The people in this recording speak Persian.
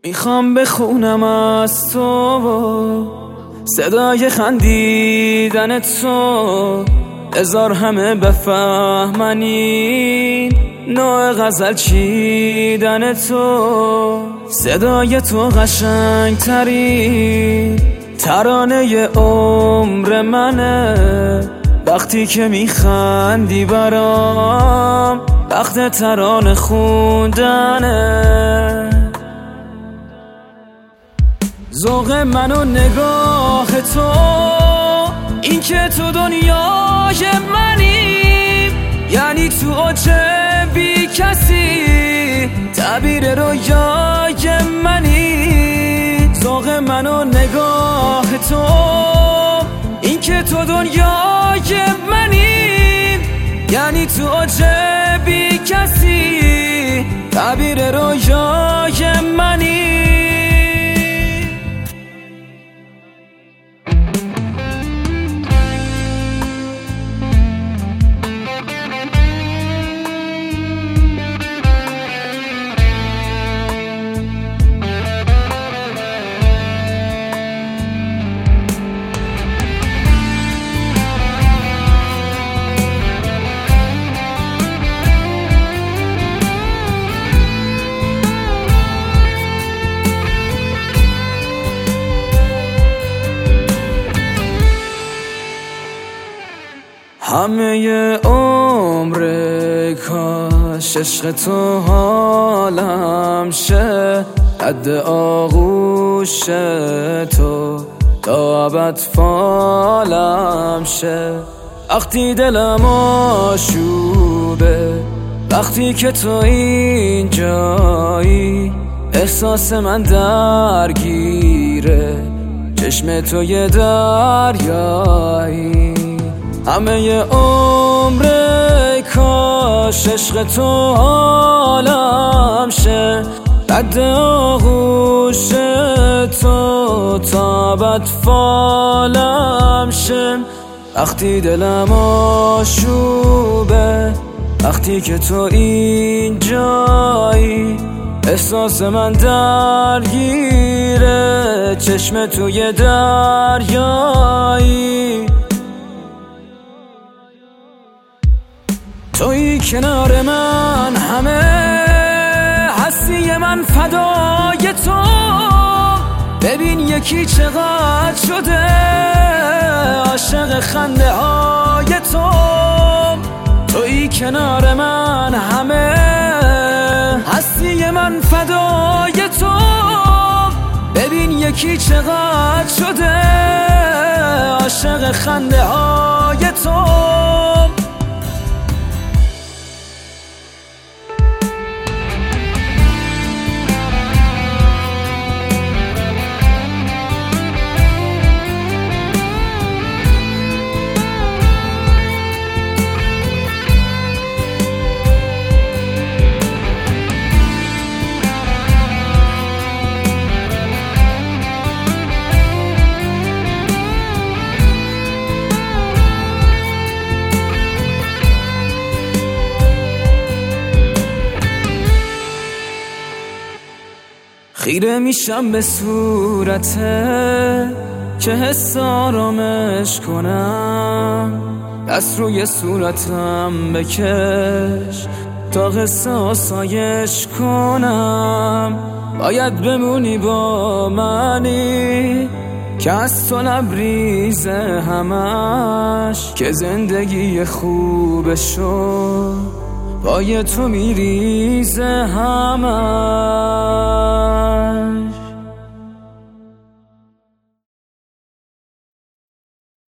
میخوام بخونم از تو صدای خندیدن تو، هزار همه بفهمن این نوع غزل چیدن تو. صدای تو قشنگ ترین ترانه عمر منه، وقتی که میخندی برام وقت ترانه خوندنه. ذوق من و نگاه تو، این که تو دنیای منی، یعنی تو اوج بی کسی تعبیر رویای منی. ذوق من و نگاه تو، این که تو دنیای منی، یعنی تو اوج بی کسی تعبیر رویای منی. همه عمر کاش عشق تو حالم شه، قد آغوش تو تا ابد فالم شه. وقتی دلم آشوبه، وقتی که تو اینجایی، احساس من درگیره، چشم تو یه دریایی. همه عمر کاش عشق تو حالم شه، قد آغوش تو تا ابد فالم شه. وقتی دلم آشوبه، وقتی که تو اینجایی، احساس من درگیره، چشم تو یه دریایی. توی کنار من همه هستی من فدای تو، ببین یکی چقدر شده عاشق خنده های تو. توی کنار من همه هستی من فدای تو، ببین یکی چقدر شده عاشق خنده های تو. خیره میشم به صورته که حس آرامش کنم، دست روی صورتم بکش تا قصه آسایش کنم. باید بمونی با منی که از تو لبریزه همش، که زندگی خوب شد پای تو میریزه همش.